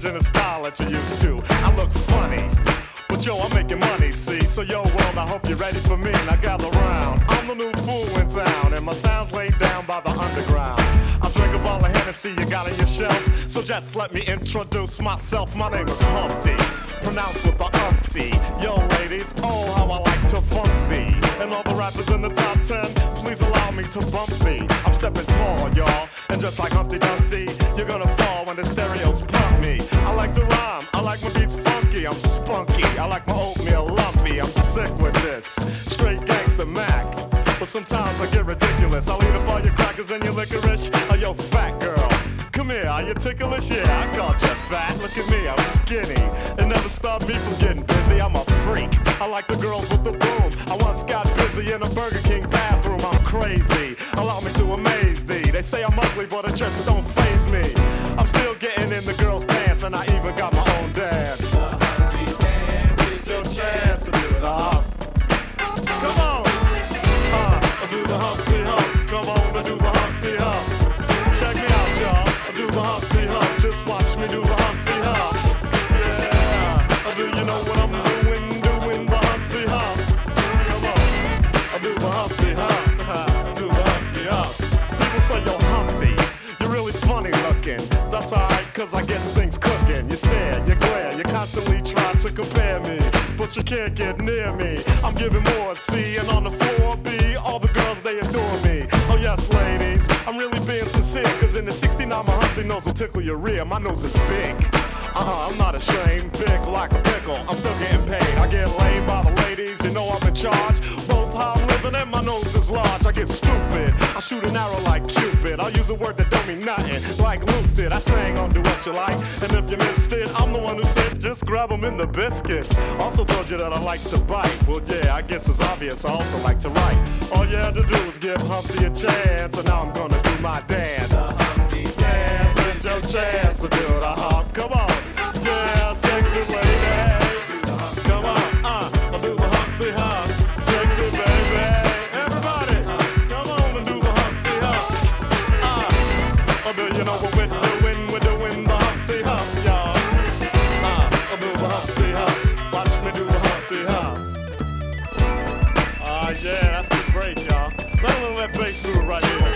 in the style that you used to. I look funny, but yo, I'm making money, see? So yo, world, I hope you're ready for me. Now gather round. I'm the new fool in town, and my sound's laid down by the underground. I drink a bottle of Hennessy you got on your shelf, so just let me introduce myself. My name is Humpty, pronounced with the umpty. Yo, ladies, oh, how I like to funk thee. And all the rappers in the top 10, please allow me to bump thee. I'm stepping tall, y'all, and just like Humpty Dumpty, you're gonna fall when the stereos pump me. I like to rhyme, I like my beats funky, I'm spunky, I like my oatmeal lumpy, I'm sick with this, straight gangsta Mac. But sometimes I get ridiculous, I'll eat up all your crackers and your licorice. Oh, yo, fat girl, come here, are you ticklish? Yeah, I called you fat, look at me, I'm skinny. It never stopped me from getting busy, I'm a freak. I like the girls with the boom, I once got busy in a Burger King bathroom, I'm crazy. Allow me to amaze thee, they say I'm ugly, but it just don't faze me. I'm still getting in the girls' pants, and I even got my own dance. The Humpty dance is your chance to do the hump. Come on, do the Humpty hump. Come on, do the Humpty hump. Check me out, y'all. I do the Humpty hump. Just watch me do the Humpty hump. Yeah, do you know what I'm doing? Doing the Humpty hump. Come on, I do the Humpty hump. I do the Humpty hump. People say, yo, Humpty, you're really funny looking. That's alright, cause I get things cooking. You stare, you glare, you constantly try to compare me, but you can't get near me. I'm giving more C, and on the floor B, all the girls, they adore me. Oh yes, ladies, I'm really being sincere, cause in the 69 my Humpty nose will tickle your rear. My nose is big, I'm not ashamed, big like a pickle. I'm still getting paid, I get laid by the ladies, you know I'm in charge. Both how I'm living and my nose is large. I get stupid, I shoot an arrow like Cupid. I'll use a word that don't mean nothing, like Luke did. I sang on Do What You Like, and if you missed it, I'm the one who said just grab them in the biscuits. Also told you that I like to bite. Well yeah, I guess it's obvious I also like to write. All you had to do was give Humpty a chance, and now I'm gonna do my dance. The Humpty dance is your chance to do the hump. Come on, yeah, sexy lady. Come on, I'll do the Humpty hump. Sexy baby, everybody, come on and do the Humpty hump. Oh, do you know what we're doing? We're doing the Humpty hump, y'all. I'll do the Humpty hump. Watch me do the Humpty hump. Yeah, that's the break, y'all. Let me let bass groove right here.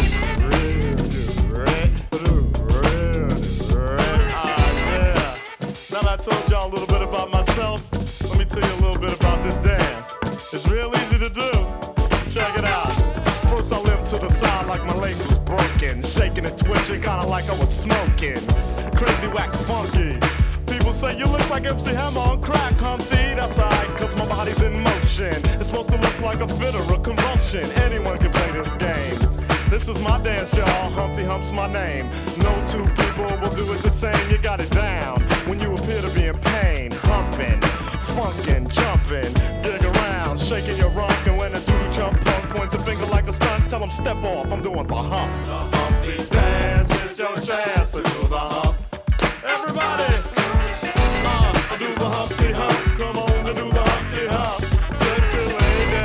Yeah. Now that I told y'all a little bit about myself, let me tell you a little bit about this dance. It's real easy to do. Check it out. First I limped to the side like my leg was broken, shaking and twitching, kinda like I was smoking. Crazy, whack, funky. People say you look like MC Hammer on crack, Humpty. That's alright, cause my body's in motion. It's supposed to look like a fit or a convulsion. Anyone can play this game. This is my dance, y'all. Humpty Hump's my name. No two people will do it the same. You got it down when you appear to be in pain. Humping, funkin', jumping, dig around, shaking your rump. And when a dude jump punk points a finger like a stunt, tell him step off, I'm doing the hump. The Humpty dance is your chance to do the hump. Everybody, I do the Humpty hump. Come on and do the Humpty hump. Sexy lady,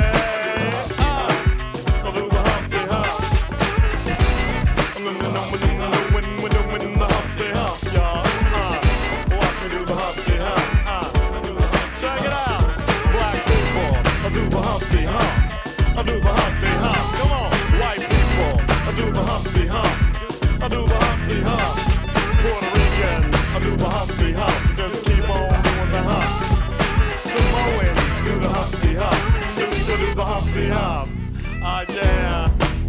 I do the Humpty hump. I'm doing the Humpty hump, y'all. Watch me do the Humpty hump. Check it out, black people, I do the Humpty hump. I do the Humpty hump. Come on, white people, I do the Humpty hump. I do the Humpty hump. Puerto Ricans, I do the Humpty hump. Just keep on doing the hump. Samoans do the Humpty hump. Do the Humpty hump. Yeah.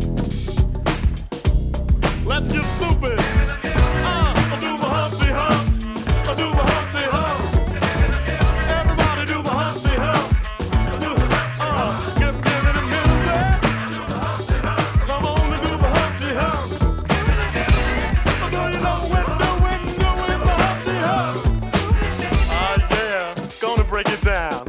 Let's get stupid. I do the Humpty hump. I do the Humpty hump. Everybody do the Humpty hump. I do give me the music. Come on and do the Humpty hump. Do you know when doing the Humpty hump? Yeah, gonna break it down.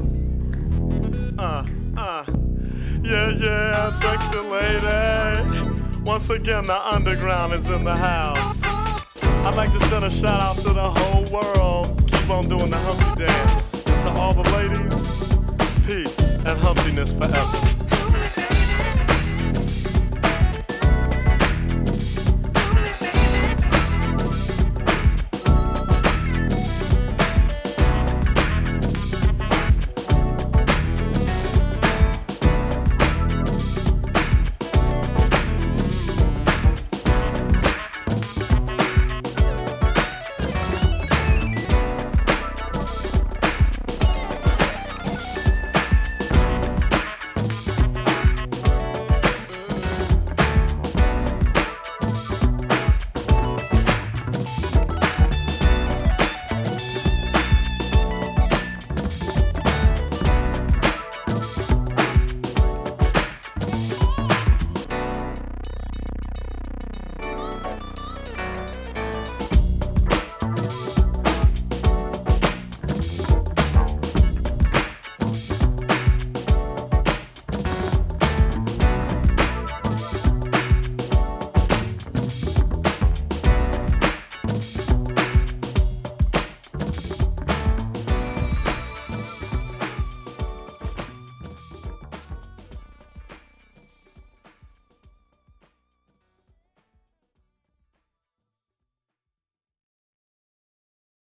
Yeah, sexy lady. Once again, the underground is in the house. I'd like to send a shout out to the whole world. Keep on doing the Humpty dance. And to all the ladies, peace and humpiness forever.